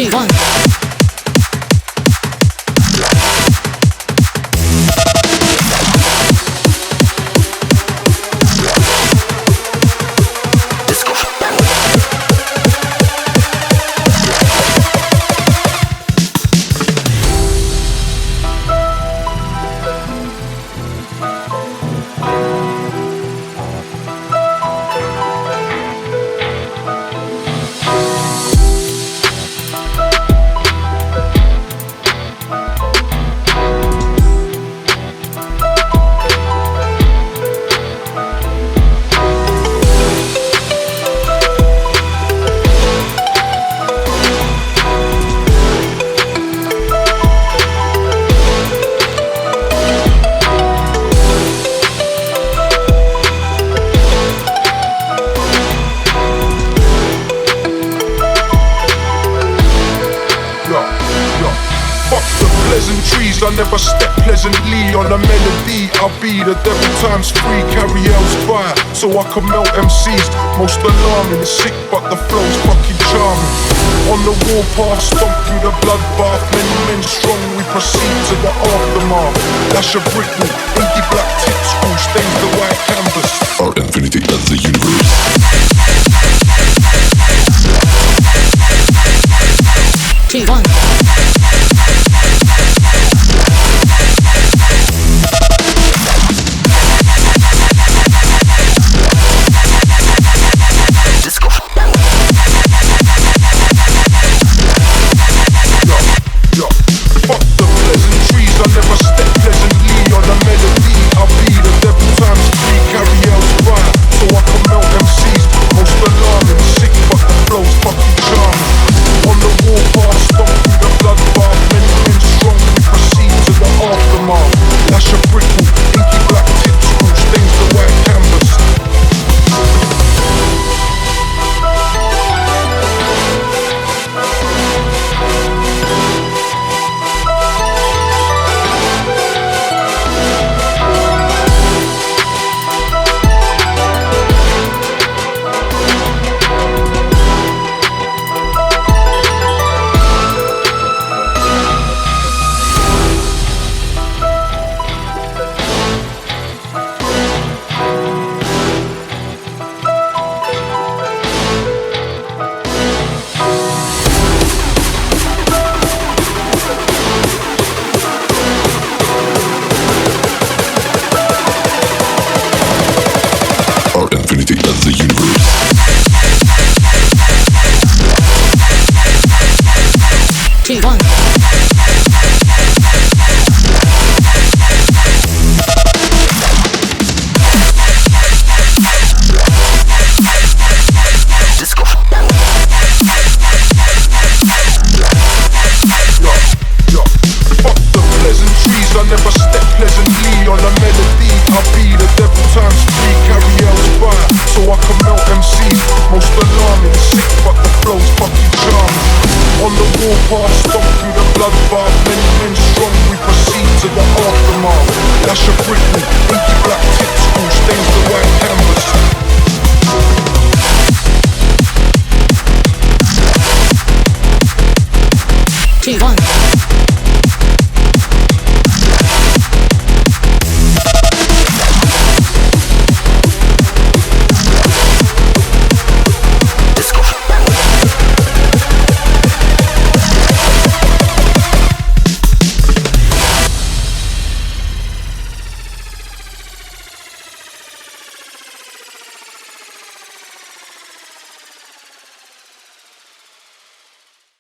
2, 1. I never step pleasantly on a melody. I'll be the devil times 3, carry L's fire so I can melt MCs. Most alarming, sick but the flow's fucking charming. On the warpath, stomp through the bloodbath. Many men strong, we proceed to the aftermath. Dash a brick wall, inky black tip screw, stains the white canvas. Our infinity as the universe. 2, 1. Our infinity as the universe.